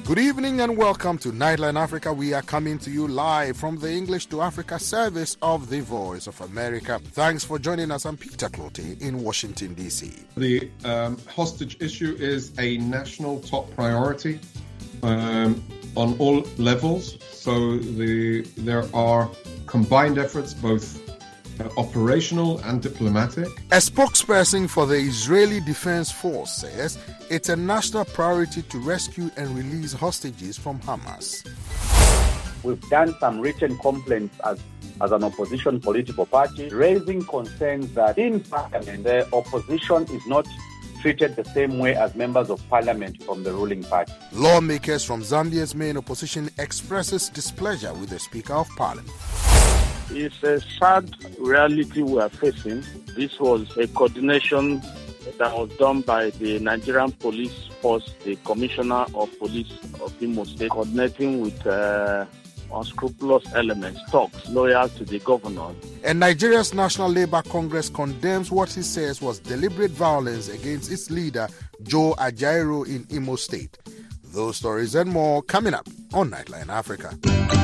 Good evening and welcome to Nightline Africa. We are coming to you live from the English to Africa service of the Voice of America. Thanks for joining us. I'm Peter Clottey in Washington, D.C. The hostage issue is a national top priority on all levels. So there are combined efforts, both operational and diplomatic. A spokesperson for the Israeli Defense Force says it's a national priority to rescue and release hostages from Hamas. We've done some written complaints as an opposition political party, raising concerns that in parliament the opposition is not treated the same way as members of parliament from the ruling party. Lawmakers from Zambia's main opposition expresses displeasure with the Speaker of Parliament. It's a sad reality we are facing. This was a coordination that was done by the Nigerian Police Force, the Commissioner of Police of Imo State, coordinating with unscrupulous elements, thugs, loyal to the governor. And Nigeria's National Labour Congress condemns what he says was deliberate violence against its leader, Joe Ajaero, in Imo State. Those stories and more coming up on Nightline Africa.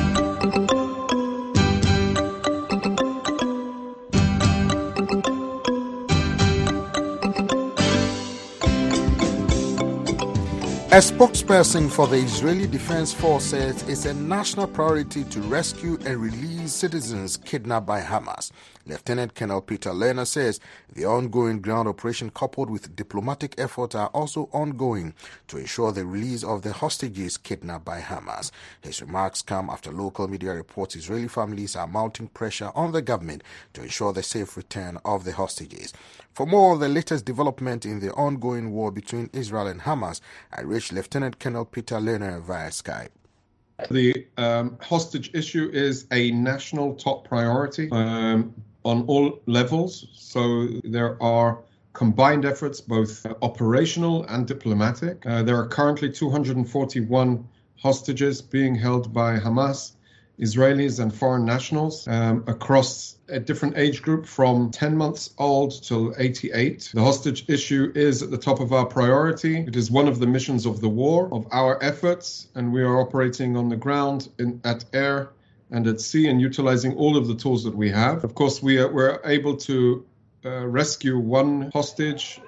A spokesperson for the Israeli Defense Force says it's a national priority to rescue and release citizens kidnapped by Hamas. Lieutenant Colonel Peter Lerner says the ongoing ground operation coupled with diplomatic efforts are also ongoing to ensure the release of the hostages kidnapped by Hamas. His remarks come after local media reports Israeli families are mounting pressure on the government to ensure the safe return of the hostages. For more on the latest development in the ongoing war between Israel and Hamas, I reached Lieutenant Colonel Peter Lerner via Skype. The hostage issue is a national top priority on all levels. So there are combined efforts, both operational and diplomatic. There are currently 241 hostages being held by Hamas, Israelis and foreign nationals across a different age group from 10 months old till 88. The hostage issue is at the top of our priority. It is one of the missions of the war, of our efforts, and we are operating on the ground, at air and at sea, and utilizing all of the tools that we have. Of course, we're able to rescue one hostage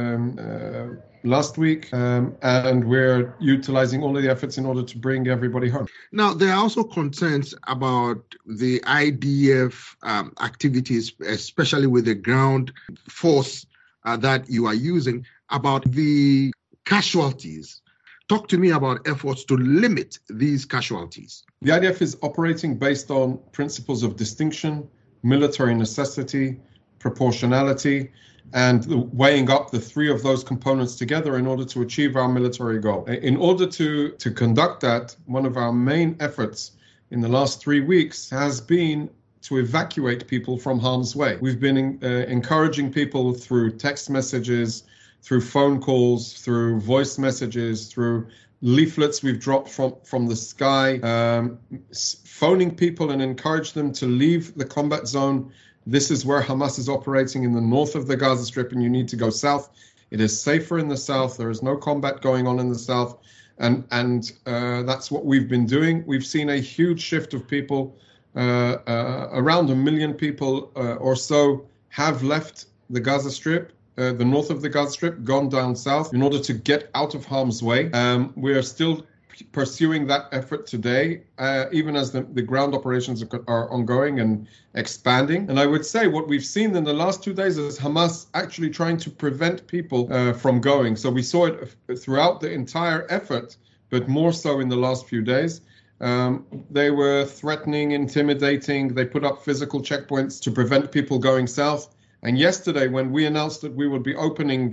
last week, and we're utilizing all of the efforts in order to bring everybody home. Now, there are also concerns about the IDF activities, especially with the ground force that you are using, about the casualties. Talk to me about efforts to limit these casualties. The IDF is operating based on principles of distinction, military necessity, proportionality, and weighing up the three of those components together in order to achieve our military goal. In order to conduct that, one of our main efforts in the last 3 weeks has been to evacuate people from harm's way. We've been encouraging people through text messages, through phone calls, through voice messages, through leaflets we've dropped from the sky, phoning people and encourage them to leave the combat zone. This is where Hamas is operating in the north of the Gaza Strip, and you need to go south. It is safer in the south. There is no combat going on in the south, and that's what we've been doing. We've seen a huge shift of people. Around 1 million people or so have left the Gaza Strip, the north of the Gaza Strip, gone down south in order to get out of harm's way. We are still pursuing that effort today, even as the ground operations are ongoing and expanding. And I would say what we've seen in the last 2 days is Hamas actually trying to prevent people from going. So we saw it throughout the entire effort, but more so in the last few days. They were threatening, intimidating. They put up physical checkpoints to prevent people going south. And yesterday, when we announced that we would be opening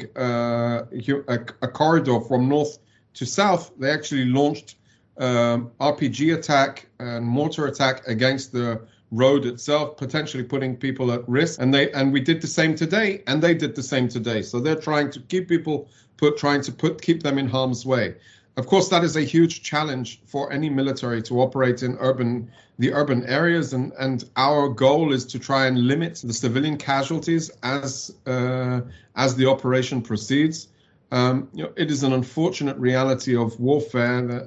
a corridor from north to south, they actually launched RPG attack and mortar attack against the road itself, potentially putting people at risk. And we did the same today, and they did the same today. So they're trying to keep people keep them in harm's way. Of course, that is a huge challenge for any military to operate in the urban areas, and our goal is to try and limit the civilian casualties as the operation proceeds. It is an unfortunate reality of warfare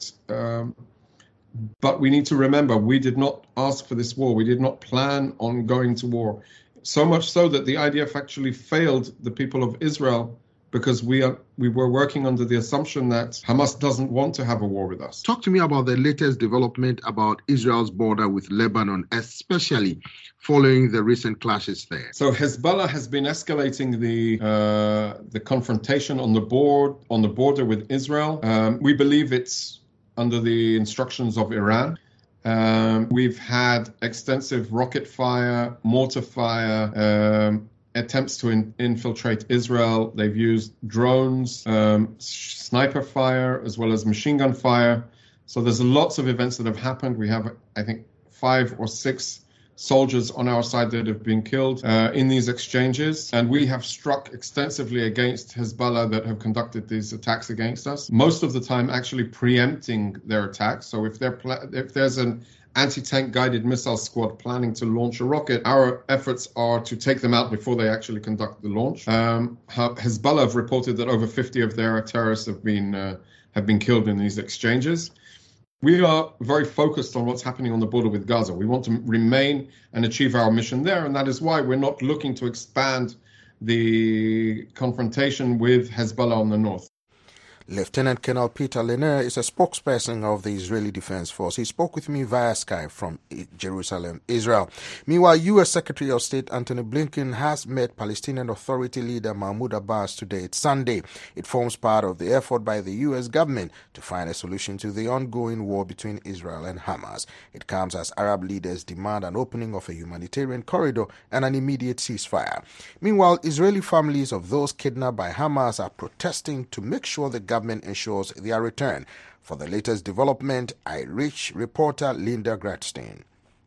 but we need to remember, we did not ask for this war. We did not plan on going to war. So much so that the IDF actually failed the people of Israel because we were working under the assumption that Hamas doesn't want to have a war with us. Talk to me about the latest development about Israel's border with Lebanon, especially following the recent clashes there. So Hezbollah has been escalating the confrontation on the border with Israel. We believe it's under the instructions of Iran. We've had extensive rocket fire, mortar fire, attempts to infiltrate Israel. They've used drones, sniper fire, as well as machine gun fire. So there's lots of events that have happened. We have, I think, 5 or 6 soldiers on our side that have been killed in these exchanges. And we have struck extensively against Hezbollah that have conducted these attacks against us, most of the time actually preempting their attacks. So if there's an anti-tank guided missile squad planning to launch a rocket, our efforts are to take them out before they actually conduct the launch. Hezbollah have reported that over 50 of their terrorists have been killed in these exchanges. We are very focused on what's happening on the border with Gaza. We want to remain and achieve our mission there, and that is why we're not looking to expand the confrontation with Hezbollah on the north. Lieutenant Colonel Peter Lerner is a spokesperson of the Israeli Defense Force. He spoke with me via Skype from Jerusalem, Israel. Meanwhile, U.S. Secretary of State Antony Blinken has met Palestinian Authority leader Mahmoud Abbas today. It's Sunday. It forms part of the effort by the U.S. government to find a solution to the ongoing war between Israel and Hamas. It comes as Arab leaders demand an opening of a humanitarian corridor and an immediate ceasefire. Meanwhile, Israeli families of those kidnapped by Hamas are protesting to make sure the government ensures their return. For the latest development, I reach reporter Linda Gradstein.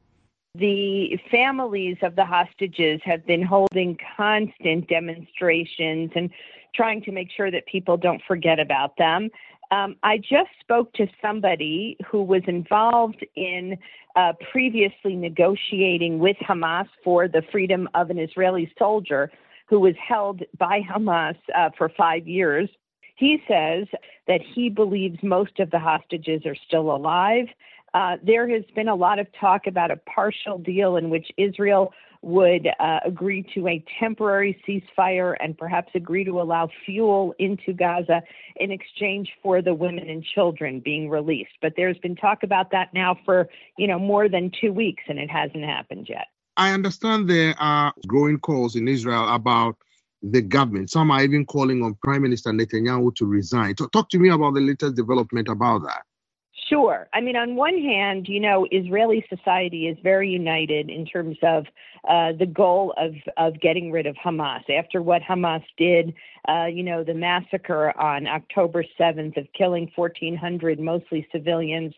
The families of the hostages have been holding constant demonstrations and trying to make sure that people don't forget about them. I just spoke to somebody who was involved in previously negotiating with Hamas for the freedom of an Israeli soldier who was held by Hamas for 5 years. He says that he believes most of the hostages are still alive. There has been a lot of talk about a partial deal in which Israel would agree to a temporary ceasefire and perhaps agree to allow fuel into Gaza in exchange for the women and children being released. But there's been talk about that now for, more than 2 weeks, and it hasn't happened yet. I understand there are growing calls in Israel about the government. Some are even calling on Prime Minister Netanyahu to resign. Talk to me about the latest development about that. Sure. I mean, on one hand, Israeli society is very united in terms of the goal of getting rid of Hamas. After what Hamas did, the massacre on October 7th of killing 1,400, mostly civilians,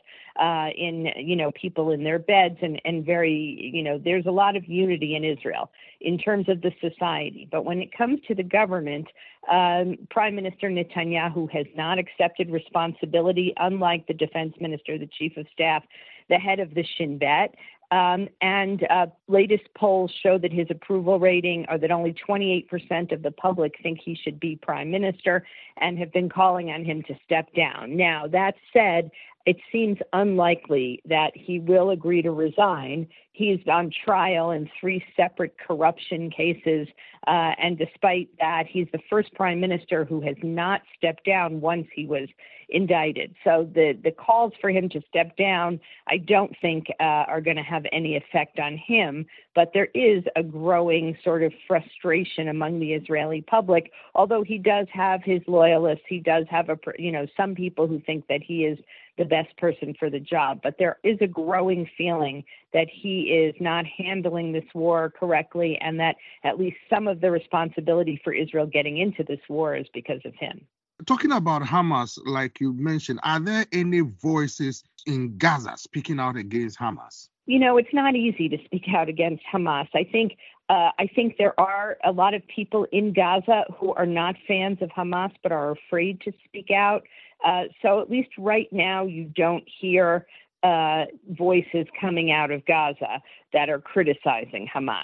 people in their beds and very, there's a lot of unity in Israel in terms of the society. But when it comes to the government, Prime Minister Netanyahu has not accepted responsibility, unlike the defense minister, the chief of staff, the head of the Shin Bet. And latest polls show that his approval rating, or that only 28% of the public think he should be prime minister, and have been calling on him to step down. Now, that said, it seems unlikely that he will agree to resign. He's on trial in 3 separate corruption cases, and despite that, he's the first prime minister who has not stepped down once he was indicted. So the calls for him to step down, I don't think are going to have any effect on him, but there is a growing sort of frustration among the Israeli public, although he does have his loyalists. He does have some people who think that he is the best person for the job, but there is a growing feeling that he is not handling this war correctly, and that at least some of the responsibility for Israel getting into this war is because of him. Talking about Hamas, like you mentioned, are there any voices in Gaza speaking out against Hamas? It's not easy to speak out against Hamas. I think there are a lot of people in Gaza who are not fans of Hamas but are afraid to speak out. So at least right now, you don't hear voices coming out of Gaza that are criticizing Hamas.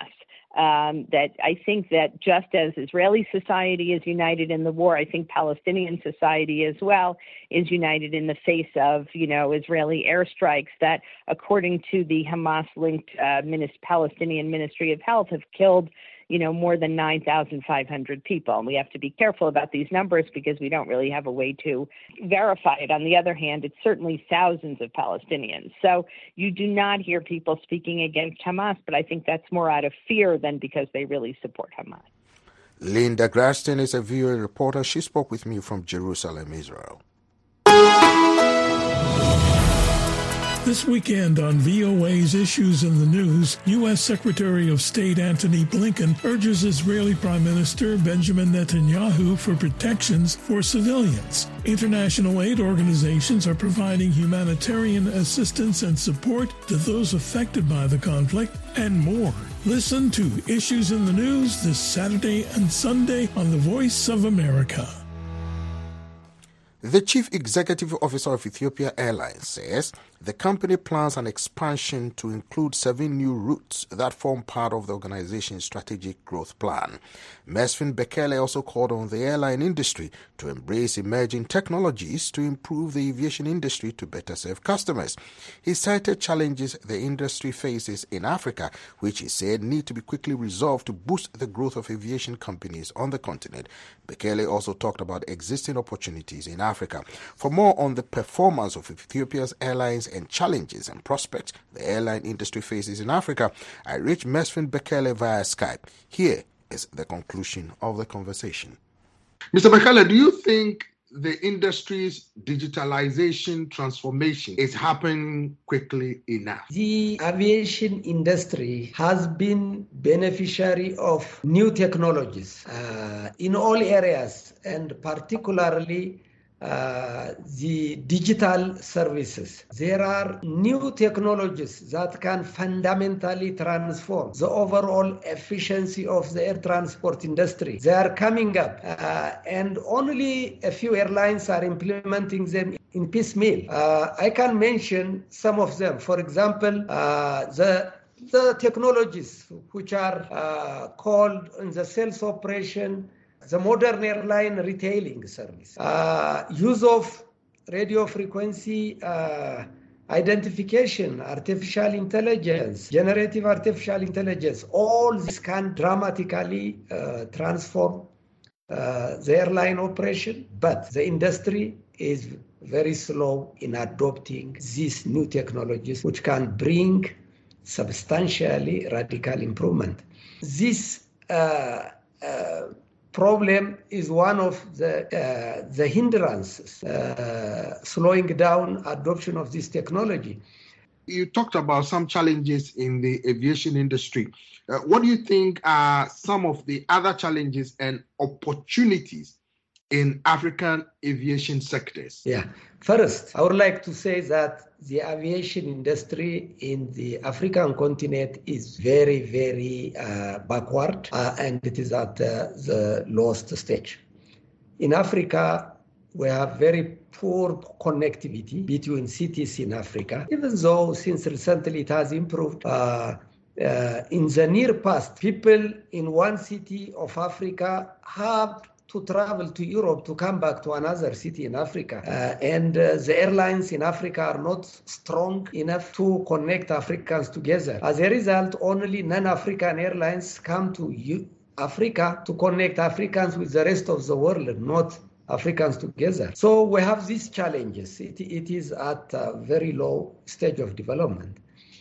that I think that just as Israeli society is united in the war, I think Palestinian society as well is united in the face of, Israeli airstrikes that, according to the Hamas-linked Palestinian Ministry of Health, have killed more than 9,500 people. And we have to be careful about these numbers because we don't really have a way to verify it. On the other hand, it's certainly thousands of Palestinians. So you do not hear people speaking against Hamas, but I think that's more out of fear than because they really support Hamas. Linda Graston is a VOA reporter. She spoke with me from Jerusalem, Israel. This weekend on VOA's Issues in the News, U.S. Secretary of State Antony Blinken urges Israeli Prime Minister Benjamin Netanyahu for protections for civilians. International aid organizations are providing humanitarian assistance and support to those affected by the conflict, and more. Listen to Issues in the News this Saturday and Sunday on the Voice of America. The Chief Executive Officer of Ethiopia Airlines says the company plans an expansion to include 7 new routes that form part of the organization's strategic growth plan. Mesfin Bekele also called on the airline industry to embrace emerging technologies to improve the aviation industry to better serve customers. He cited challenges the industry faces in Africa, which he said need to be quickly resolved to boost the growth of aviation companies on the continent. Bekele also talked about existing opportunities in Africa. For more on the performance of Ethiopia's airlines and challenges and prospects the airline industry faces in Africa, I reached Mesfin Bekele via Skype. Here is the conclusion of the conversation. Mr. Bekele, do you think the industry's digitalization transformation is happening quickly enough? The aviation industry has been beneficiary of new technologies in all areas, and particularly the digital services. There are new technologies that can fundamentally transform the overall efficiency of the air transport industry. They are coming up, and only a few airlines are implementing them in piecemeal. I can mention some of them. For example, the technologies which are called in the sales operation, the modern airline retailing service, use of radio frequency identification, artificial intelligence, generative artificial intelligence, all this can dramatically transform the airline operation, but the industry is very slow in adopting these new technologies, which can bring substantially radical improvement. This problem is one of the hindrances slowing down adoption of this technology. You talked about some challenges in the aviation industry. What do you think are some of the other challenges and opportunities in African aviation sectors? Yeah. First, I would like to say that the aviation industry in the African continent is very, very backward, and it is at the lowest stage. In Africa, we have very poor connectivity between cities in Africa, even though since recently it has improved. In the near past, people in one city of Africa have to travel to Europe to come back to another city in Africa. And the airlines in Africa are not strong enough to connect Africans together. As a result, only non-African airlines come to Africa to connect Africans with the rest of the world, not Africans together. So we have these challenges. It is at a very low stage of development.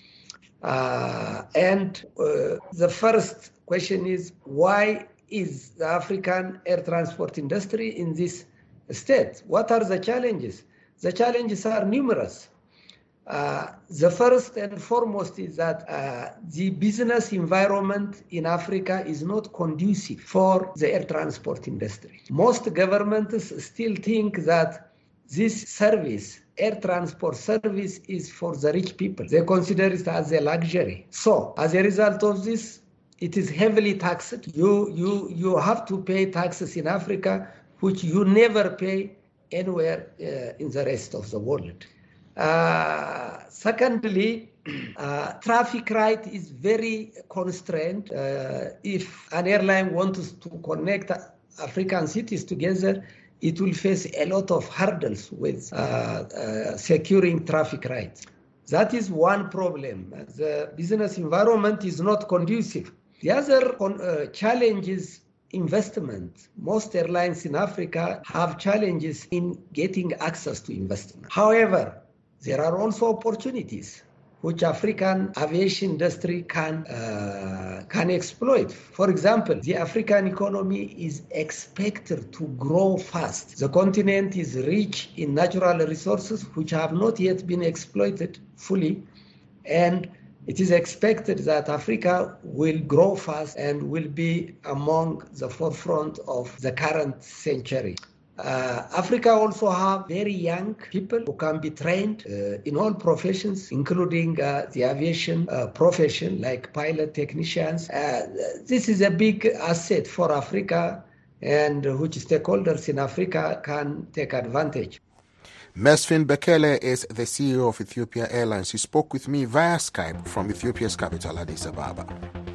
And the first question is, why is the African air transport industry in this state? What are the challenges? The challenges are numerous. The first and foremost is that the business environment in Africa is not conducive for the air transport industry. Most governments still think that this service, air transport service, is for the rich people. They consider it as a luxury. So, as a result of this, it is heavily taxed. You have to pay taxes in Africa, which you never pay anywhere in the rest of the world. Secondly, Traffic right is very constrained. If an airline wants to connect African cities together, it will face a lot of hurdles with securing traffic rights. That is one problem. The business environment is not conducive. The other challenge is investment. Most airlines in Africa have challenges in getting access to investment. However, there are also opportunities which African aviation industry can exploit. For example, the African economy is expected to grow fast. The continent is rich in natural resources which have not yet been exploited fully, and it is expected that Africa will grow fast and will be among the forefront of the current century. Africa also have very young people who can be trained in all professions, including the aviation profession, like pilot technicians. This is a big asset for Africa, and which stakeholders in Africa can take advantage. Mesfin Bekele is the CEO of Ethiopia Airlines. He spoke with me via Skype from Ethiopia's capital, Addis Ababa.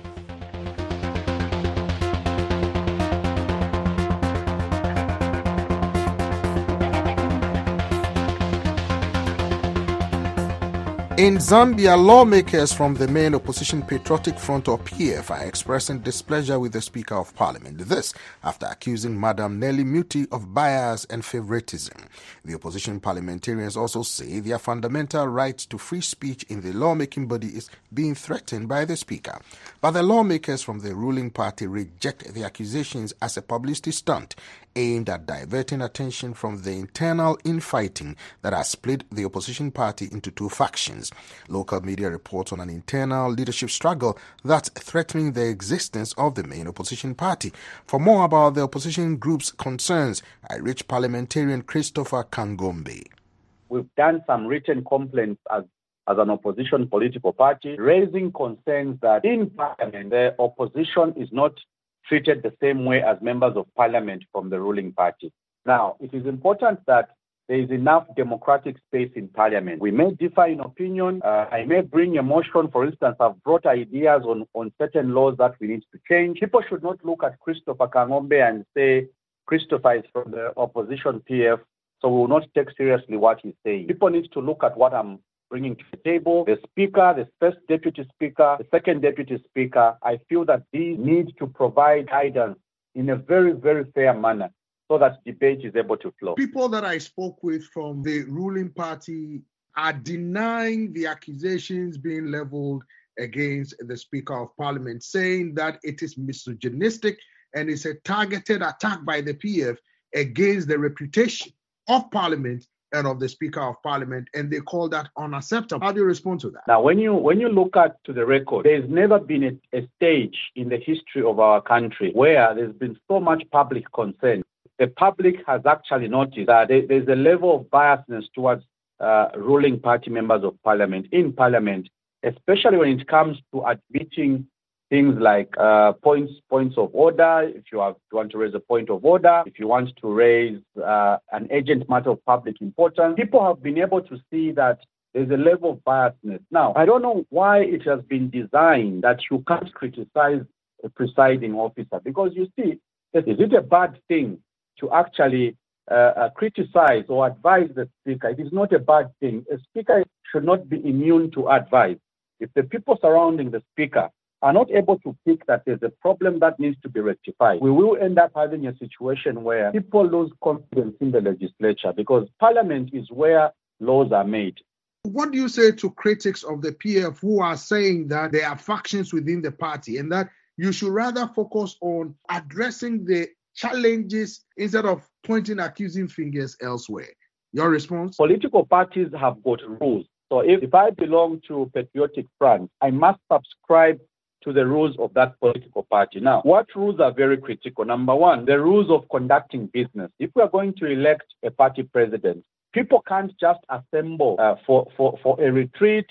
In Zambia, lawmakers from the main opposition Patriotic Front, or PF, are expressing displeasure with the Speaker of Parliament. This after accusing Madam Nelly Muti of bias and favoritism. The opposition parliamentarians also say their fundamental right to free speech in the lawmaking body is being threatened by the Speaker. But the lawmakers from the ruling party reject the accusations as a publicity stunt aimed at diverting attention from the internal infighting that has split the opposition party into two factions. Local media reports on an internal leadership struggle that's threatening the existence of the main opposition party. For more about the opposition group's concerns, I reached parliamentarian Christopher Kangombe. We've done some written complaints as an opposition political party, raising concerns that in Parliament the opposition is not treated the same way as members of Parliament from the ruling party. Now, it is important that there is enough democratic space in Parliament. We may differ in opinion. I may bring a motion. For instance, I've brought ideas on certain laws that we need to change. People should not look at Christopher Kangombe and say Christopher is from the opposition PF, so we will not take seriously what he's saying. People need to look at what I'm bringing to the table. The Speaker, the first Deputy Speaker, the second Deputy Speaker, I feel that these need to provide guidance in a very, very fair manner so that debate is able to flow. People that I spoke with from the ruling party are denying the accusations being leveled against the Speaker of Parliament, saying that it is misogynistic and it's a targeted attack by the PF against the reputation of Parliament and of the Speaker of Parliament, and they call that unacceptable. How do you respond to that? Now, when you look at to the record, there's never been a stage in the history of our country where there's been so much public concern. The public has actually noticed that there's a level of biasness towards ruling party members of Parliament in Parliament, especially when it comes to admitting things like points of order. If you want to raise a point of order, if you want to raise an urgent matter of public importance, people have been able to see that there's a level of biasness. Now, I don't know why it has been designed that you can't criticize a presiding officer, because you see, is it a bad thing to actually criticize or advise the Speaker? It is not a bad thing. A Speaker should not be immune to advice. If the people surrounding the Speaker are not able to pick that there's a problem that needs to be rectified, we will end up having a situation where people lose confidence in the legislature, because Parliament is where laws are made. What do you say to critics of the PF who are saying that there are factions within the party and that you should rather focus on addressing the challenges instead of pointing accusing fingers elsewhere? Your response? Political parties have got rules. So if I belong to Patriotic Front, I must subscribe to the rules of that political party. Now, what rules are very critical? Number one, the rules of conducting business. If we are going to elect a party president, people can't just assemble for a retreat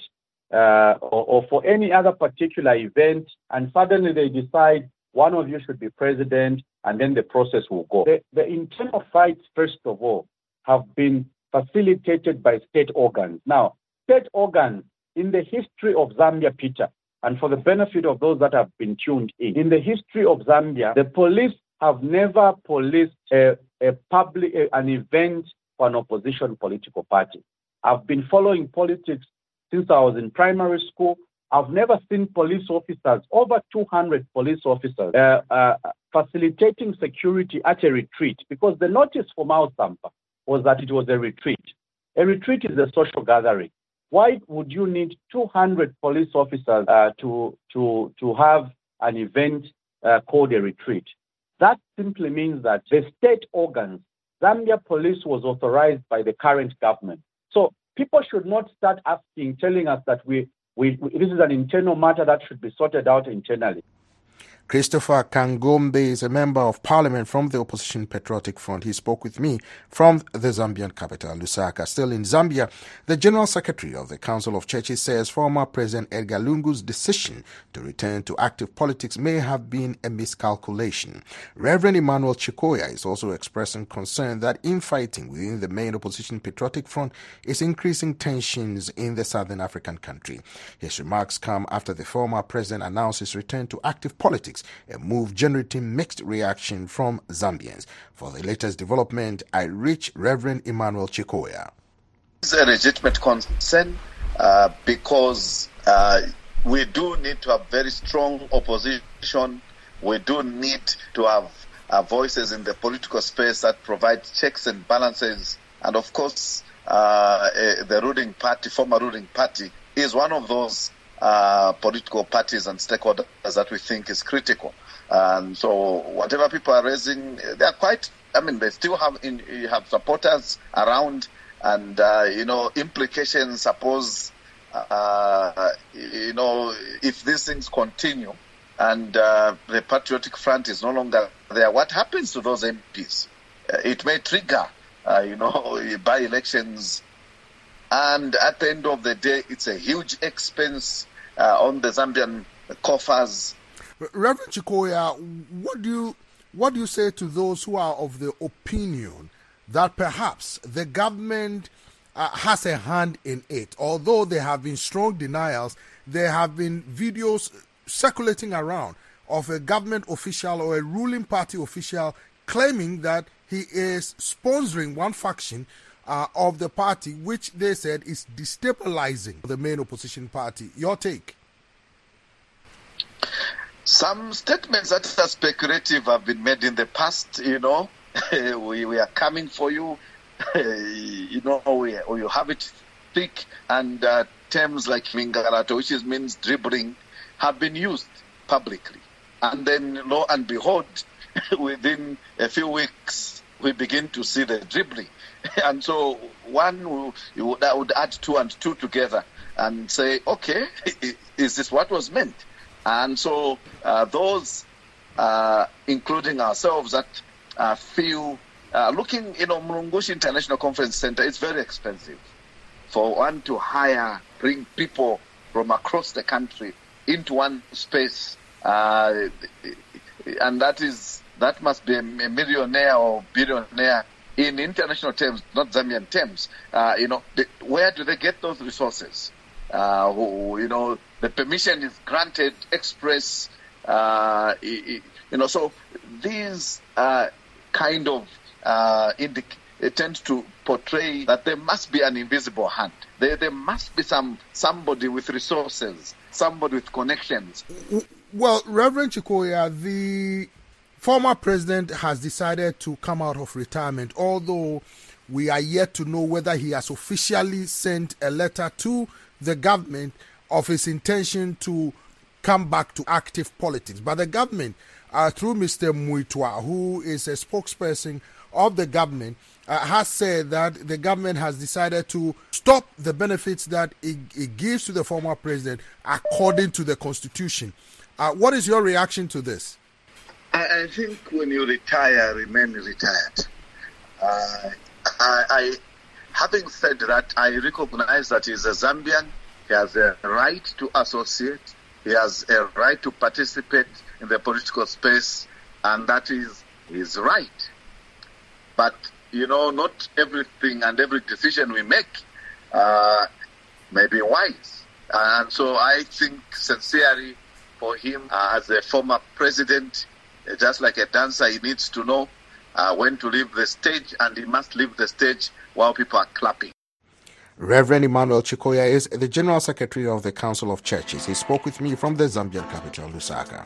or for any other particular event, and suddenly they decide one of you should be president, and then the process will go. The internal fights, first of all, have been facilitated by state organs. Now, state organs in the history of Zambia, Peter, and for the benefit of those that have been tuned in the history of Zambia, the police have never policed an event for an opposition political party. I've been following politics since I was in primary school. I've never seen police officers, over 200 police officers, facilitating security at a retreat, because the notice from Sampa was that it was a retreat. A retreat is a social gathering. Why would you need 200 police officers to have an event called a retreat? That simply means that the state organs, Zambia Police was authorized by the current government. So people should not start telling us that this is an internal matter that should be sorted out internally. Christopher Kangombe is a member of parliament from the opposition Patriotic Front. He spoke with me from the Zambian capital, Lusaka. Still in Zambia, the General Secretary of the Council of Churches says former President Edgar Lungu's decision to return to active politics may have been a miscalculation. Reverend Emmanuel Chikoya is also expressing concern that infighting within the main opposition Patriotic Front is increasing tensions in the southern African country. His remarks come after the former president announced his return to active politics, a move generating mixed reaction from Zambians. For the latest development, I reach Reverend Emmanuel Chikoya. It's a legitimate concern because we do need to have very strong opposition. We do need to have voices in the political space that provide checks and balances. And of course, the ruling party, former ruling party, is one of those political parties and stakeholders that we think is critical. And so whatever people are raising, they are quite, they still have supporters around, and, implications, suppose, if these things continue and the Patriotic Front is no longer there, what happens to those MPs? It may trigger, by-elections, and at the end of the day, it's a huge expense on the Zambian coffers. Reverend Chikoya, what do you say to those who are of the opinion that perhaps the government has a hand in it? Although there have been strong denials, there have been videos circulating around of a government official or a ruling party official claiming that he is sponsoring one faction of the party, which they said is destabilizing the main opposition party. Your take? Some statements that are speculative have been made in the past. We are coming for you. You have it thick, and terms like Mingarato, which means dribbling, have been used publicly. And then, lo and behold, within a few weeks, we begin to see the dribbling. And so that would add 2 and 2 together and say, okay, is this what was meant? And so those, including ourselves, that feel, looking, Mlungushi International Conference Center, it's very expensive for one to bring people from across the country into one space. And that must be a millionaire or billionaire in international terms, not Zambian terms. Where do they get those resources? The permission is granted express. So these kind of it tends to portray that there must be an invisible hand. There must be somebody with resources, somebody with connections. Well, Reverend Chikoya, the former president has decided to come out of retirement, although we are yet to know whether he has officially sent a letter to the government of his intention to come back to active politics. But the government, through Mr. Muitwa, who is a spokesperson of the government, has said that the government has decided to stop the benefits that it gives to the former president according to the constitution. What is your reaction to this? I think when you retire, remain retired. Having said that, I recognize that he's a Zambian. He has a right to associate. He has a right to participate in the political space, and that is his right. But, not everything and every decision we make may be wise. And so I think sincerely for him as a former president, just like a dancer, he needs to know when to leave the stage, and he must leave the stage while people are clapping. Reverend Emmanuel Chikoya is the General Secretary of the Council of Churches. He spoke with me from the Zambian capital, Lusaka.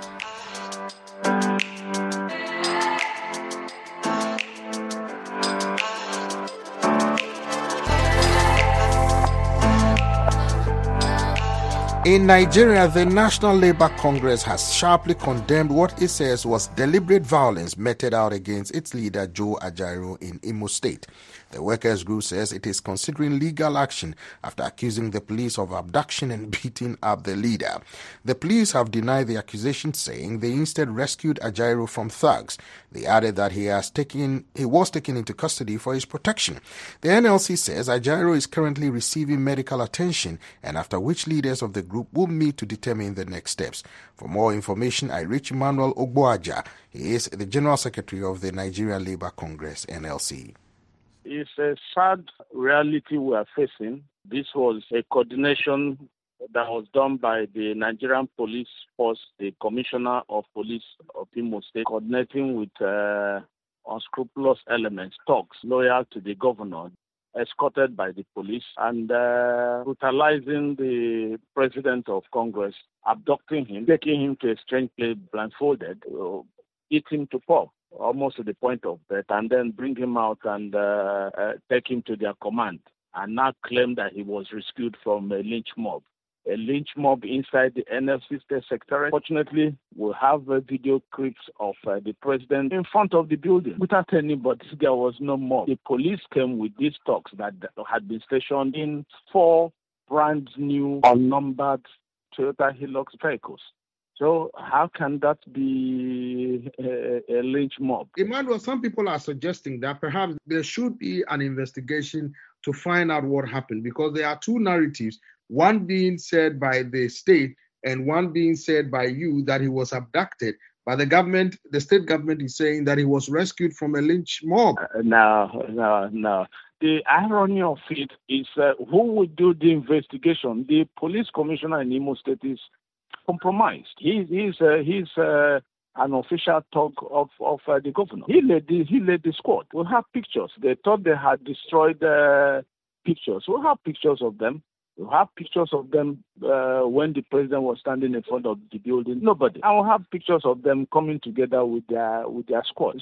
In Nigeria, the National Labour Congress has sharply condemned what it says was deliberate violence meted out against its leader, Joe Ajaero, in Imo State. The workers' group says it is considering legal action after accusing the police of abduction and beating up the leader. The police have denied the accusation, saying they instead rescued Ajaero from thugs. They added that he was taken into custody for his protection. The NLC says Ajaero is currently receiving medical attention, and after which leaders of the group will meet to determine the next steps. For more information, I reach Emmanuel Ogboaja. He is the General Secretary of the Nigeria Labour Congress, NLC. It's a sad reality we are facing. This was a coordination that was done by the Nigerian Police Force, the Commissioner of Police of Imo State, coordinating with unscrupulous elements, thugs loyal to the governor, escorted by the police, and brutalizing the President of Congress, abducting him, taking him to a strange place blindfolded, eat him to pulp, almost to the point of death, and then bring him out and take him to their command, and now claim that he was rescued from a lynch mob. A lynch mob inside the NFC State Secretariat. Fortunately, we have video clips of the president in front of the building without anybody. There was no mob. The police came with these thugs that had been stationed in 4 brand new unnumbered Toyota Hilux vehicles. So how can that be a lynch mob? Emmanuel, some people are suggesting that perhaps there should be an investigation to find out what happened, because there are 2 narratives, one being said by the state and one being said by you that he was abducted. By the government, the state government is saying that he was rescued from a lynch mob. No. The irony of it is who will do the investigation? The police commissioner in Imo State is compromised. He's an official talk of the governor. He led the squad. We'll have pictures. They thought they had destroyed pictures. We'll have pictures of them. We'll have pictures of them when the president was standing in front of the building. Nobody. And we'll have pictures of them coming together with their squad.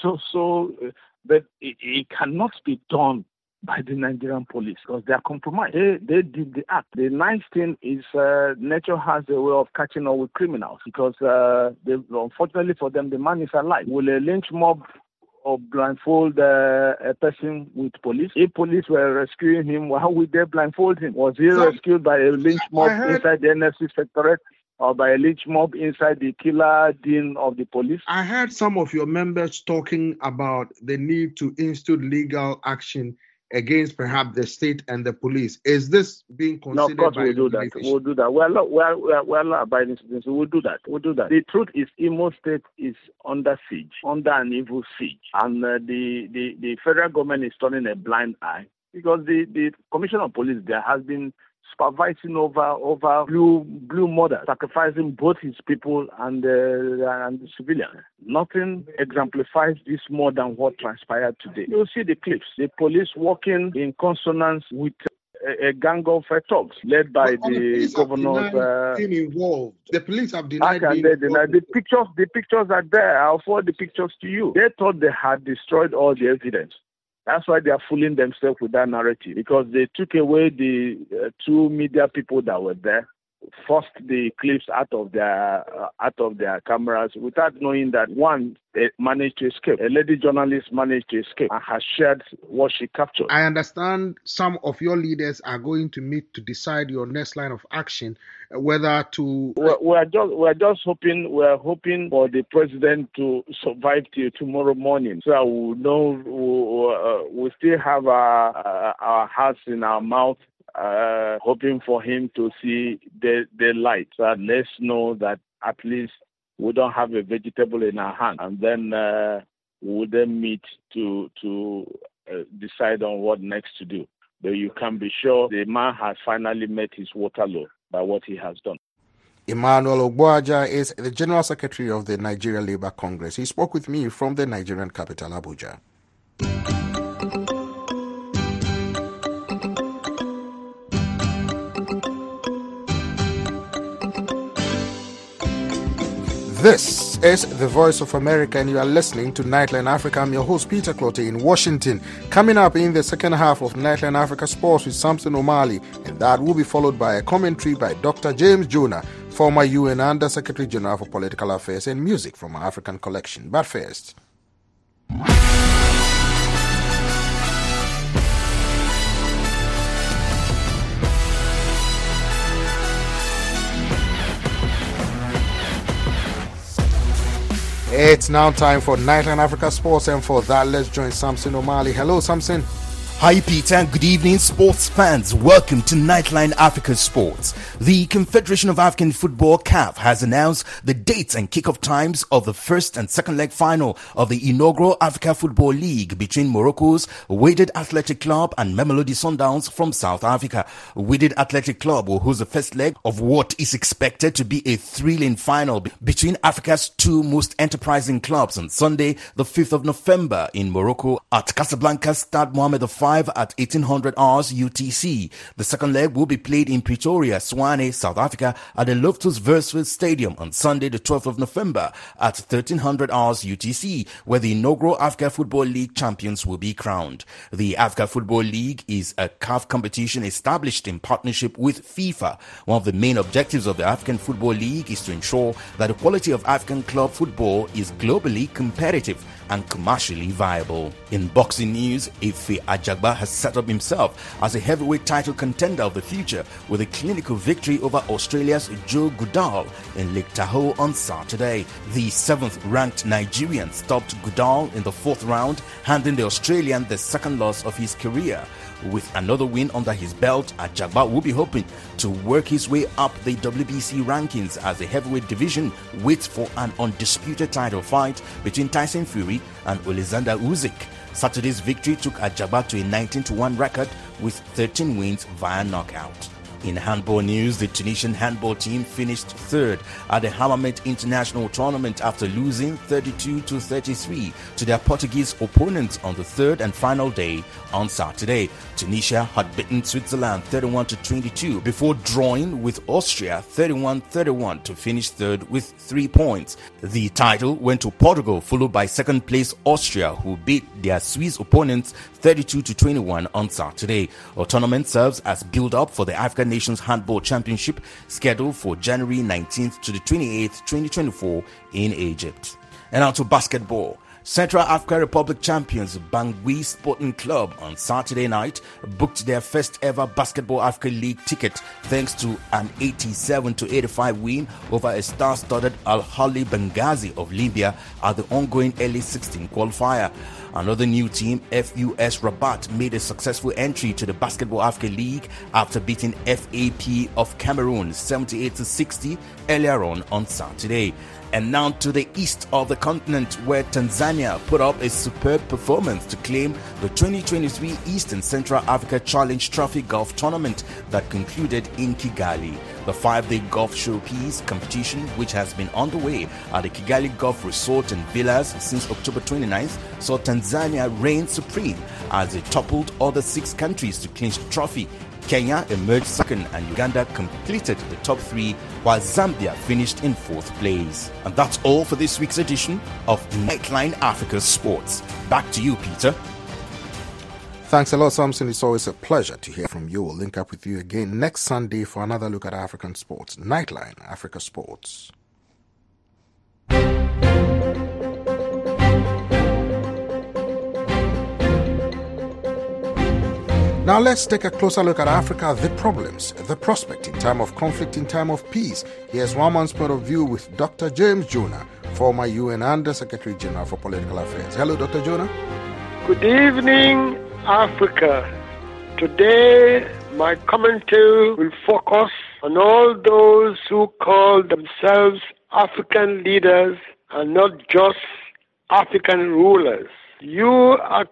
But it cannot be done by the Nigerian police because they are compromised. They did the act. The nice thing is nature has a way of catching up with criminals because unfortunately for them, the man is alive. Will a lynch mob or blindfold a person with police? If police were rescuing him, how would they blindfold him? Was he rescued by a lynch mob inside the NFC Secretariat or by a lynch mob inside the killer den of the police? I heard some of your members talking about the need to institute legal action against perhaps the state and the police. Is this being considered? No, of course we'll do that. We'll do that. We're not abiding citizens. We'll do that. The truth is, Imo State is under siege, under an evil siege, and the federal government is turning a blind eye because the Commissioner of Police there has been supervising over blue murder, sacrificing both his people and the civilians. Nothing exemplifies this more than what transpired today. You'll see the clips. The police working in consonance with a gang of thugs led by the governor's being involved. The police have denied being involved. The pictures are there. I'll forward the pictures to you. They thought they had destroyed all the evidence. That's why they are fooling themselves with that narrative, because they took away the 2 media people that were there, forced the clips out of their cameras without knowing that one managed to escape. A lady journalist managed to escape and has shared what she captured. I understand some of your leaders are going to meet to decide your next line of action, whether to. We're just hoping. We're hoping for the president to survive till tomorrow morning, so that we know we still have our hearts in our mouth. Hoping for him to see the light, so that let's know that at least we don't have a vegetable in our hand, and then we will then meet to decide on what next to do. But you can be sure the man has finally met his Waterloo. by what he has done. Emmanuel Ogboaja is the General Secretary of the Nigeria Labour Congress. He spoke with me from the Nigerian capital, Abuja. This is the Voice of America, and you are listening to Nightline Africa. I'm your host, Peter Clotte, in Washington. Coming up in the second half of Nightline Africa Sports with Samson O'Malley, and that will be followed by a commentary by Dr. James Jonah, former UN Under Secretary General for Political Affairs, and music from our African collection. But first, it's now time for Nightline Africa Sports, and for that, let's join Samson O'Malley. Hello, Samson. Hi Peter, and good evening sports fans. Welcome to Nightline Africa Sports. The Confederation of African Football (CAF) has announced the dates and kickoff times of the first and second leg final of the inaugural Africa Football League between Morocco's Wydad Athletic Club and Mamelodi Sundowns from South Africa. Wydad Athletic Club will host the first leg of what is expected to be a thrilling final between Africa's two most enterprising clubs on Sunday, the 5th of November in Morocco at Casablanca's Stade Mohamed V at 1800 hours UTC. The second leg will be played in Pretoria, Tshwane, South Africa at the Loftus Versfeld Stadium on Sunday, the 12th of November at 1300 hours UTC, where the inaugural Africa Football League champions will be crowned. The Africa Football League is a CAF competition established in partnership with FIFA. One of the main objectives of the African Football League is to ensure that the quality of African club football is globally competitive and commercially viable. In boxing news, Ife Ajagba has set up himself as a heavyweight title contender of the future with a clinical victory over Australia's Joe Goodall in Lake Tahoe on Saturday. The 7th-ranked Nigerian stopped Goodall in the 4th round, handing the Australian the second loss of his career. With another win under his belt, Ajagba will be hoping to work his way up the WBC rankings as the heavyweight division waits for an undisputed title fight between Tyson Fury and Alexander Usyk. Saturday's victory took Ajagba to a 19-1 record with 13 wins via knockout. In handball news, the Tunisian handball team finished 3rd at the Hammamet International Tournament after losing 32-33 to their Portuguese opponents on the 3rd and final day on Saturday. Tunisia had beaten Switzerland 31-22 before drawing with Austria 31-31 to finish 3rd with 3 points. The title went to Portugal, followed by second place Austria, who beat their Swiss opponents 32-21 on Saturday. Our tournament serves as build-up for the African Nations Handball Championship scheduled for January 19th to the 28th, 2024 in Egypt. And now to basketball. Central African Republic champions Bangui Sporting Club on Saturday night booked their first ever Basketball Africa League ticket thanks to an 87-85 win over a star-studded Al Ahly Benghazi of Libya at the ongoing early 16 qualifier. Another new team, FUS Rabat, made a successful entry to the Basketball Africa League after beating FAP of Cameroon 78-60 earlier on Saturday. And now to the east of the continent, where Tanzania put up a superb performance to claim the 2023 East and Central Africa Challenge Trophy Golf Tournament that concluded in Kigali. The 5-day golf showpiece competition, which has been underway at the Kigali Golf Resort and Villas since October 29th, saw Tanzania reign supreme as they toppled other 6 countries to clinch the trophy. Kenya emerged second and Uganda completed the top 3, while Zambia finished in 4th place. And that's all for this week's edition of Nightline Africa Sports. Back to you, Peter. Thanks a lot, Samson. It's always a pleasure to hear from you. We'll link up with you again next Sunday for another look at African sports. Nightline Africa Sports. Now let's take a closer look at Africa, the problems, the prospect in time of conflict, in time of peace. Here's one man's point of view with Dr. James Jonah, former UN Under Secretary General for Political Affairs. Hello, Dr. Jonah. Good evening, Africa. Today, my commentary will focus on all those who call themselves African leaders and not just African rulers. You are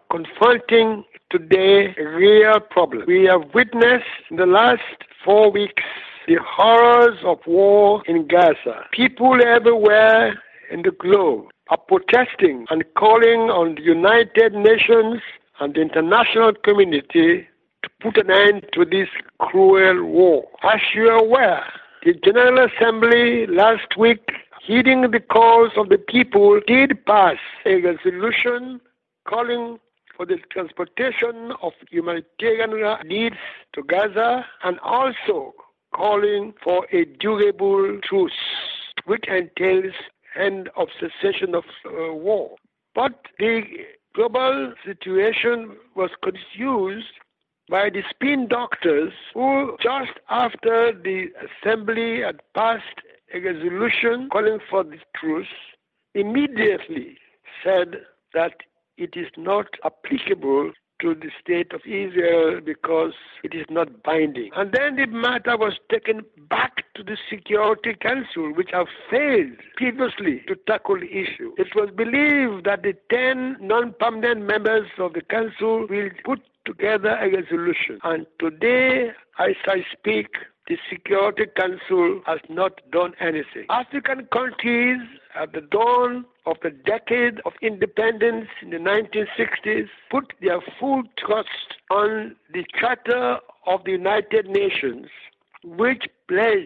confronting today a real problem. We have witnessed in the last 4 weeks the horrors of war in Gaza. People everywhere in the globe are protesting and calling on the United Nations and the international community to put an end to this cruel war. As you are aware, the General Assembly last week, heeding the calls of the people, did pass a resolution calling for the transportation of humanitarian needs to Gaza and also calling for a durable truce, which entails end of cessation of war. But the global situation was confused by the spin doctors who, just after the assembly had passed a resolution calling for the truce, immediately said that it is not applicable to the state of Israel because it is not binding. And then the matter was taken back to the Security Council, which have failed previously to tackle the issue. It was believed that the 10 non-permanent members of the Council will put together a resolution. And today, as I speak, the Security Council has not done anything. African countries at the dawn of the decade of independence in the 1960s put their full trust on the Charter of the United Nations, which pledged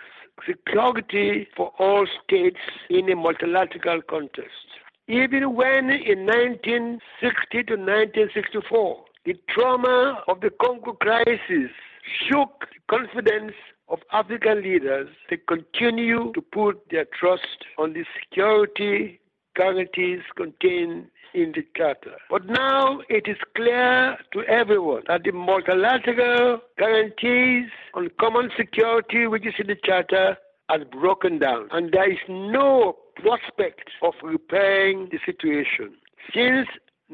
security for all states in a multilateral context. Even when in 1960 to 1964, the trauma of the Congo crisis shook the confidence of African leaders, they continue to put their trust on the security guarantees contained in the Charter. But now it is clear to everyone that the multilateral guarantees on common security, which is in the Charter, has broken down, and there is no prospect of repairing the situation. Since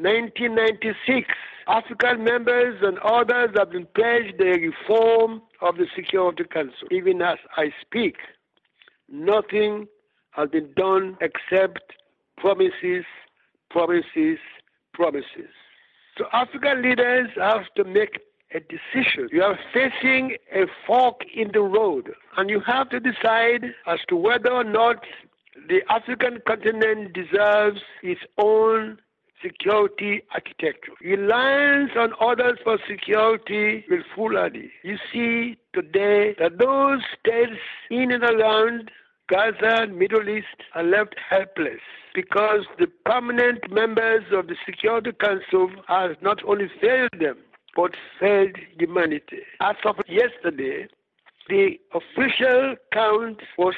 1996, African members and others have been pledged the reform of the Security Council. Even as I speak, nothing has been done except promises, promises, promises. So African leaders have to make a decision. You are facing a fork in the road, and you have to decide as to whether or not the African continent deserves its own security architecture. Reliance on others for security will foolhardy. You see today that those states in and around Gaza and Middle East are left helpless because the permanent members of the Security Council have not only failed them, but failed humanity. As of yesterday, the official count was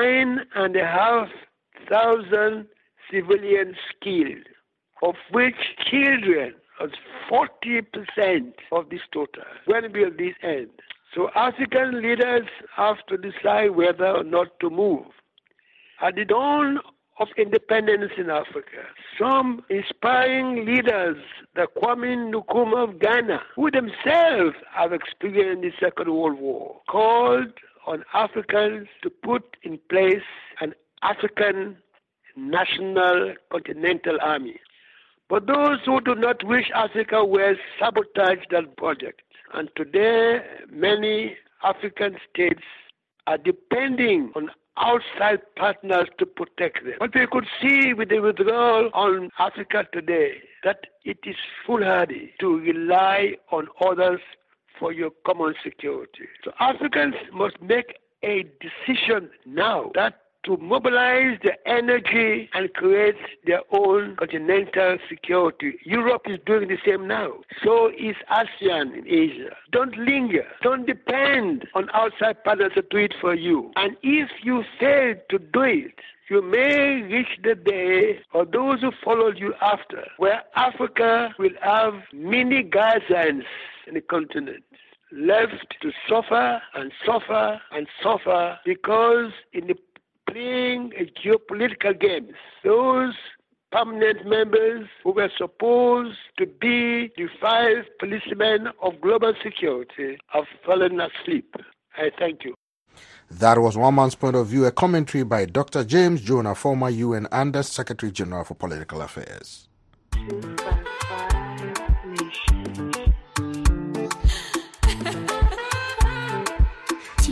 9,500 civilians killed, of which children was 40% of this total. When will this end? So African leaders have to decide whether or not to move. At the dawn of independence in Africa, some inspiring leaders, the Kwame Nkrumah of Ghana, who themselves have experienced the Second World War, called on Africans to put in place an African national continental army. But those who do not wish Africa will sabotage that project. And today, many African states are depending on outside partners to protect them. But we could see with the withdrawal on Africa today that it is foolhardy to rely on others for your common security. So Africans must make a decision now that to mobilize their energy and create their own continental security. Europe is doing the same now. So is ASEAN in Asia. Don't linger. Don't depend on outside partners to do it for you. And if you fail to do it, you may reach the day, or those who followed you after, where Africa will have mini Gazans in the continent, left to suffer and suffer and suffer because in the playing a geopolitical games, those permanent members who were supposed to be the 5 policemen of global security have fallen asleep. I thank you. That was One Man's Point of View, a commentary by Dr. James Jonah, former UN Under Secretary General for Political Affairs.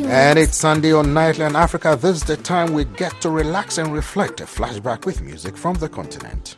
And it's Sunday on Nightline Africa. This is the time we get to relax and reflect. A flashback with music from the continent.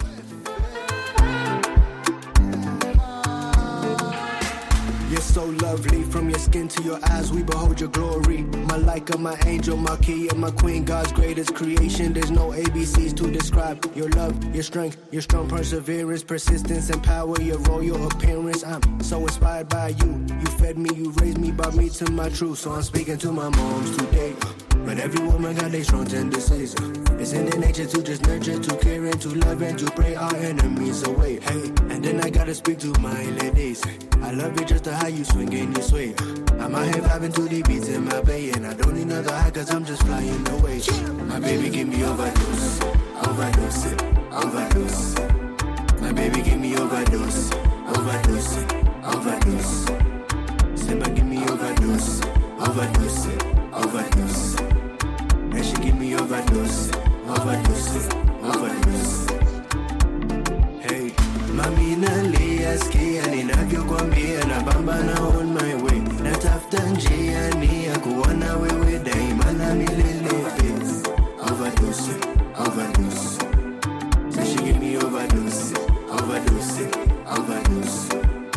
You're so lovely, from your skin to your eyes, we behold your glory. My Laika, my angel, my key, and my queen, God's greatest creation. There's no ABCs to describe your love, your strength, your strong perseverance, persistence, and power, your royal appearance. I'm so inspired by you. You fed me, you raised me, brought me to my truth. So I'm speaking to my moms today. But every woman got their strong tendencies. It's in their nature to just nurture, to care, and to love, and to pray our enemies away. Hey, and then I gotta speak to my ladies. I love it just to how you swing and you sway. I'm out here vibing to the beats in my bay, and I don't need another high cause I'm just flying away. My baby give me overdose, overdose, overdose. My baby give me overdose, overdose, overdose. Simba give me overdose, overdose, overdose. And she give me overdose, overdose, overdose. Hey, mami nalia skia ninavyokwambia na bamba na on my way. Natafuta njia ni ya kuwa na wewe daima na milele. Overdose, overdose. So she give me overdose, overdose, overdose.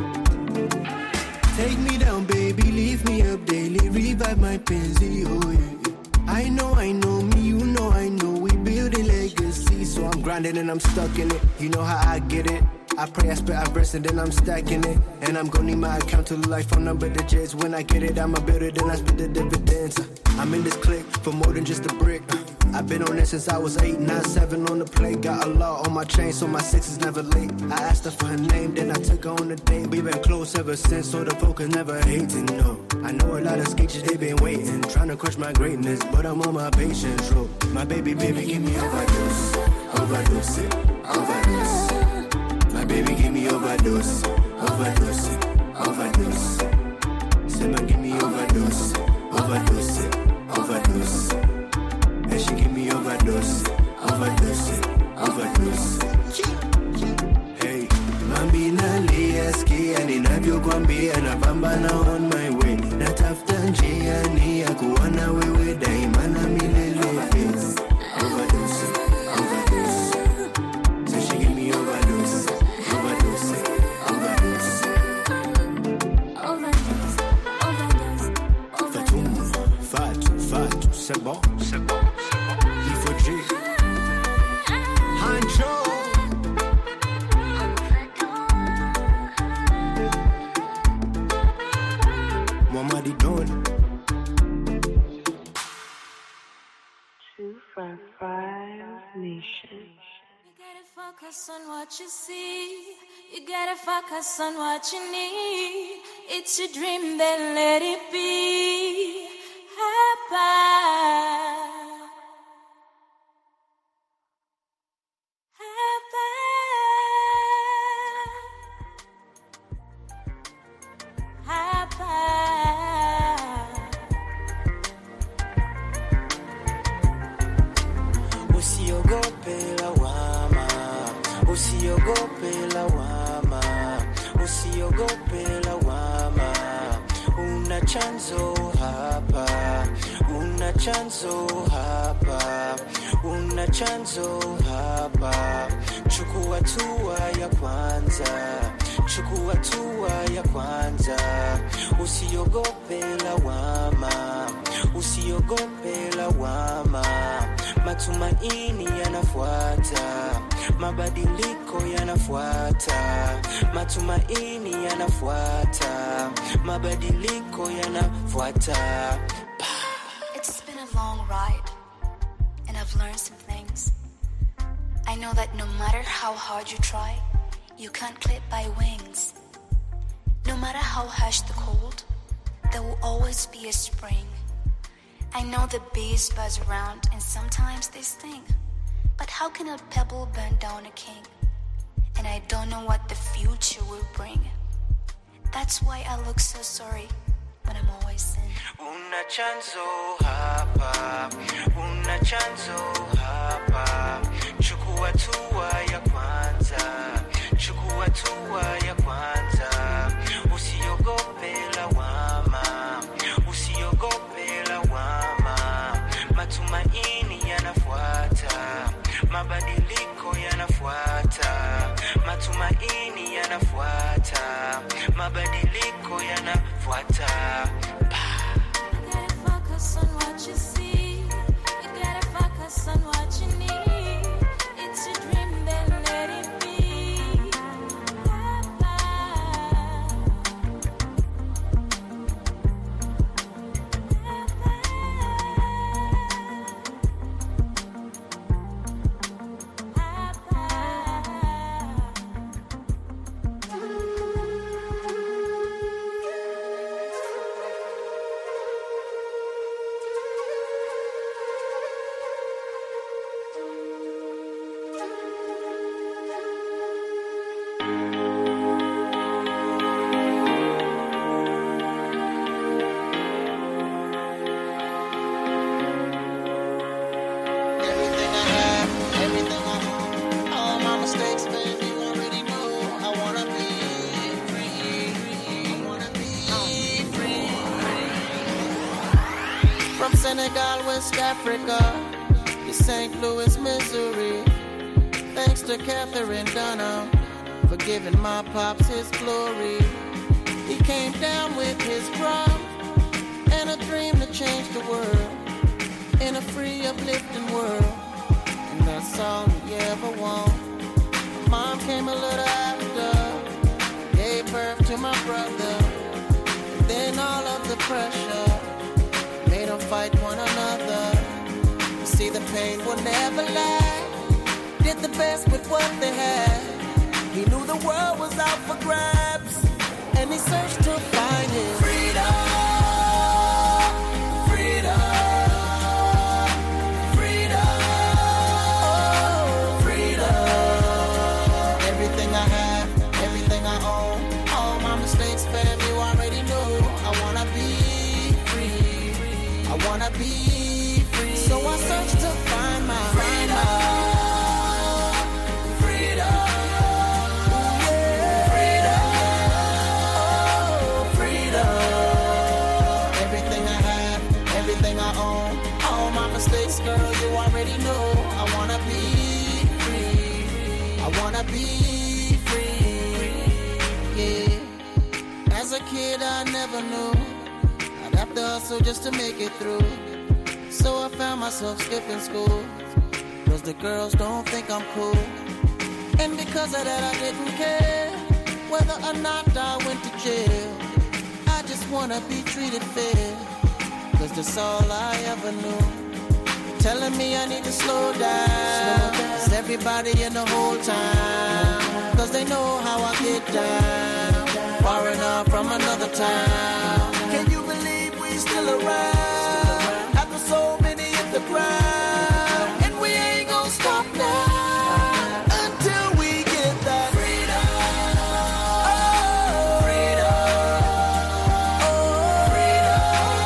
Take me down, baby, leave me up daily, revive my pansy, oh yeah. I know, me, you know, I know, we building legacy, so I'm grinding and I'm stuck in it, you know how I get it. I pray, I spit, I rest, and then I'm stacking it. And I'm gonna need my account to the life phone number, the J's. When I get it, I'ma build it, then I split the dividends. I'm in this clique for more than just a brick. I've been on it since I was 8, 9, 7 on the plate. Got a law on my chain, so my 6 is never late. I asked her for her name, then I took her on a date. We been close ever since, so the focus never hating, no. I know a lot of sketches, they been waiting, trying to crush my greatness, but I'm on my patience road. My baby, give me overdose, overdose, overdose. My baby give me overdose, overdose, overdose. Simba give me overdose, overdose, overdose. And she give me overdose, overdose, overdose. Hey, mami nalia skia ninavyokwambia na pambana on my way. Natafuta njia ni ya kuwa na wewe daima na milele. Overdose, overdose. So she give me overdose, overdose, overdose. Overdose, overdose. Fatu, c'est bon, c'est bon. Il Hancho. Mamadi Don. 255 Nation. You gotta focus on what you see. You gotta focus on what you need. It's your dream, then let it be. Happy. Usiogope lawama, una chanzo hapa, una chanzo hapa, una chanzo hapa. Chukua hatua ya kwanza, chukua hatua ya kwanza. Usiogope lawama, usiogope lawama. Matumaini yanafuata, mabadiliko yanafuata. Matumaini yanafuata, mabadiliko yanafuata. It's been a long ride, and I've learned some things. I know that no matter how hard you try, you can't clip by wings. No matter how harsh the cold, there will always be a spring. I know the bees buzz around and sometimes they sting, but how can a pebble burn down a king? And I don't know what the future will bring. That's why I look so sorry when I'm always in. Una chanzo hapa, una chanzo hapa. Chukua hatua ya kwanza, chukua hatua ya kwanza. Usiogope lawama, usiogope mabadiliko yanafuata. You gotta focus on what you see. You gotta focus on what you need. It's a dream, then let it be. Senegal, West Africa, to St. Louis, Missouri. Thanks to Catherine Dunham for giving my pops his glory. He came down with his drum and a dream to change the world in a free, uplifting world. And that's all he ever wanted. Mom came a little after, gave birth to my brother. And then all of the pressure made them fight one another. See, the pain will never last. Did the best with what they had. He knew the world was out for grabs, and he searched to find his freedom. Freedom. Freedom. Oh, freedom. Everything I have, everything I own, all my mistakes, fam, you already know. I wanna be free. I wanna be free. So I search to find my freedom. Freedom. Yeah. Freedom. Oh, freedom. Everything I have, everything I own, all my mistakes, girl, you already know. I wanna be free. I wanna be free. Yeah. As a kid, I never knew I'd have to hustle just to make it through. So I found myself skipping school, 'cause the girls don't think I'm cool. And because of that I didn't care whether or not I went to jail. I just wanna be treated fair, 'cause that's all I ever knew. Telling me I need to slow down, 'cause everybody in the whole town, 'cause they know how I get down, far enough from another town. Can you believe we still around? After so many hit the ground, and we ain't gonna stop now until we get that freedom. Oh, freedom. Oh, freedom.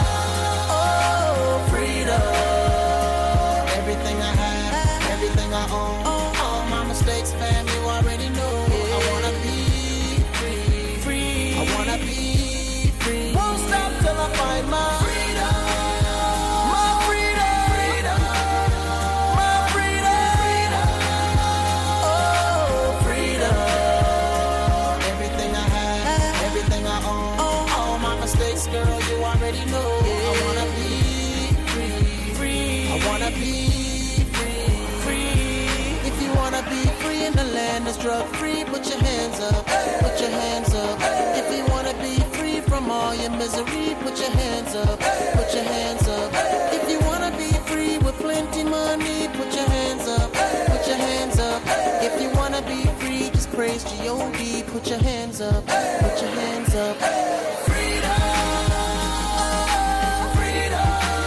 Oh, freedom. Everything I have, everything I own, all my mistakes, fam, you already know. I wanna be free. Free. I wanna be free. Won't stop till I find my freedom. My freedom. Freedom. My freedom. Oh, freedom. Everything I have, everything I own, all my mistakes, girl, you already know. I wanna be free. Free. I wanna be free. Free. If you wanna be free in the land that's drug free, put your hands up. Put your hands up. If you wanna be free from all your misery, put your hands up. Put your hands up. If you wanna be free with plenty money, put your hands up. Put your hands up. If you wanna be free, just praise G.O.D. Put your hands up. Put your hands up. Freedom. Freedom.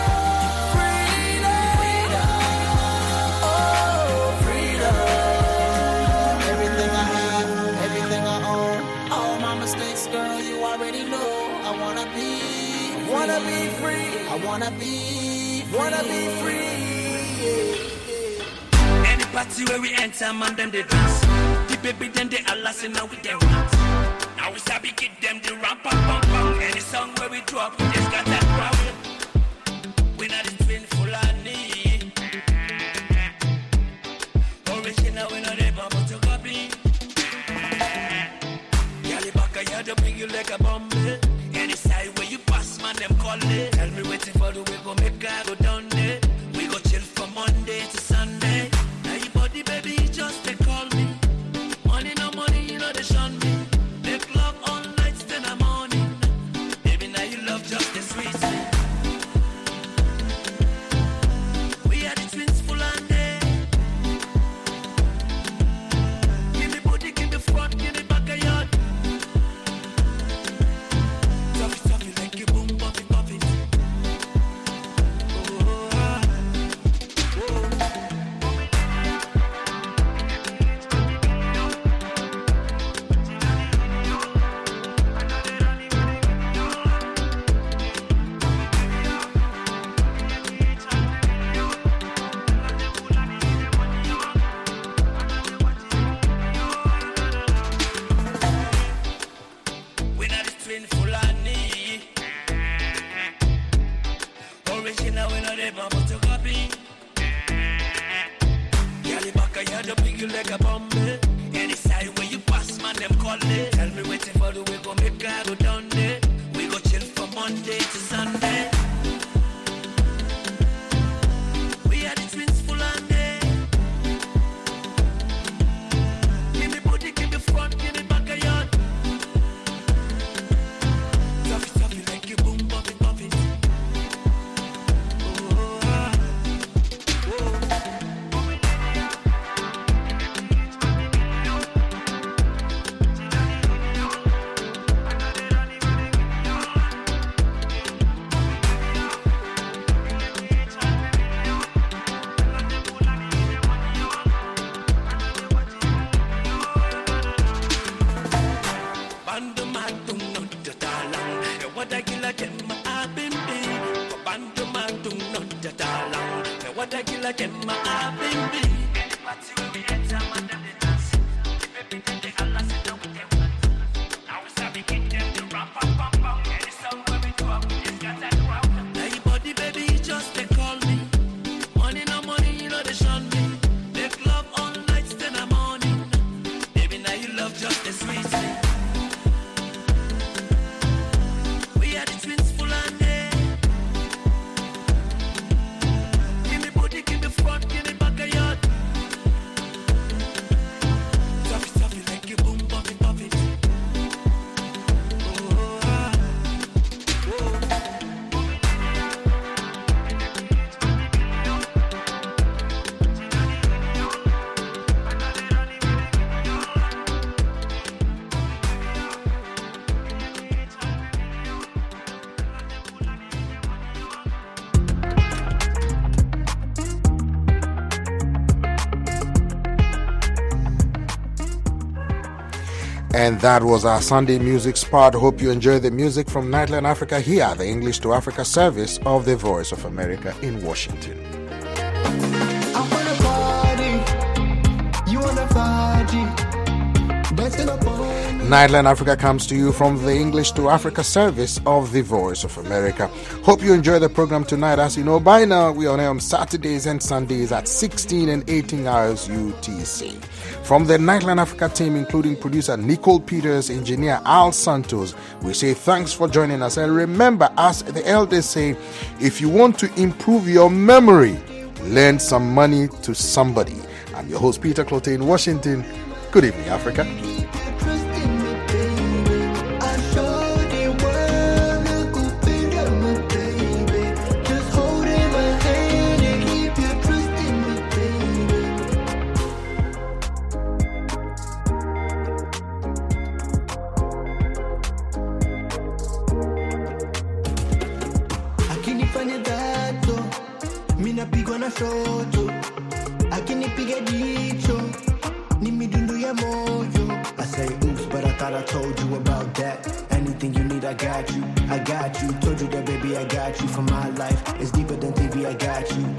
Freedom. Oh, freedom. Everything I have, everything I own, all my mistakes, girl, you already know. I wanna be free. Wanna be free. I wanna be free. Wanna be free. Any party where we enter, man, them they dance. The baby then they all say now we they want. Now we sabi give them the rap pam pam pam. Any song where we drop, we just got that crowd. We not the twin Fulani. Original we not the bubble to copy. Yali baka ya the bring you like a bomb. Any side where you pass, man, them call it. Tell me waiting for the way go make I go down there. We go chill from Monday to Sunday. Now your body, baby, just they call me. Money, no money, you know they shun me. Make love all night, till the morning. Baby, now you love just the sweet. We are the twins full and day. Give me booty, give me front, give me back a yard. Toughy, toughy, like you boom, buffy, buffy. We not the twin Fulani. Original, we not ever but to copy. Girl, back, I had a big you like a bomb. Any side where you pass, man, them call it. Tell me waiting for the way go make I go down there. We go chill from Monday to Sunday. We are the twins Fulani. Give me booty, give me front, give me back a yard. Toughy, toughy, like you boom, buffy, buffy. Bandu matung no datalang. What I kill a dem a bimbi. Bandu matung no datalang. What I kill a dem a bimbi. Party when we enter, man, them they dance. The baby them they all sit down with them. Now we start making them the rap, pam, pam, pam. Any song where we drop, we just got that crowd. Now your body, baby, you just they call me. Money, no money, you know they shun me. Make love all night, till the morning. Baby, now you love just the sweet thing. We are the twins Fulani. Give me booty, give me front, give me back a yard. Toughy, toughy, like you boom, buffy, buffy. And that was our Sunday music spot. Hope you enjoy the music from Nightline Africa here, the English to Africa service of the Voice of America in Washington. I wanna party, you wanna party, dancing up on me. Nightline Africa comes to you from the English to Africa service of the Voice of America. Hope you enjoy the program tonight. As you know, by now, we are on air on Saturdays and Sundays at 16 and 18 hours UTC. From the Nightline Africa team, including producer Nicole Peters, engineer Al Santos, we say thanks for joining us. And remember, as the elders say, if you want to improve your memory, lend some money to somebody. I'm your host, Peter Clote in Washington. Good evening, Africa. Shoto akinipiga jicho ni midundu ya moyo. I say oops, but I thought I told you about that. Anything you need, I got you. Told you that, baby, I got you. For my life, it's deeper than TV, I got you.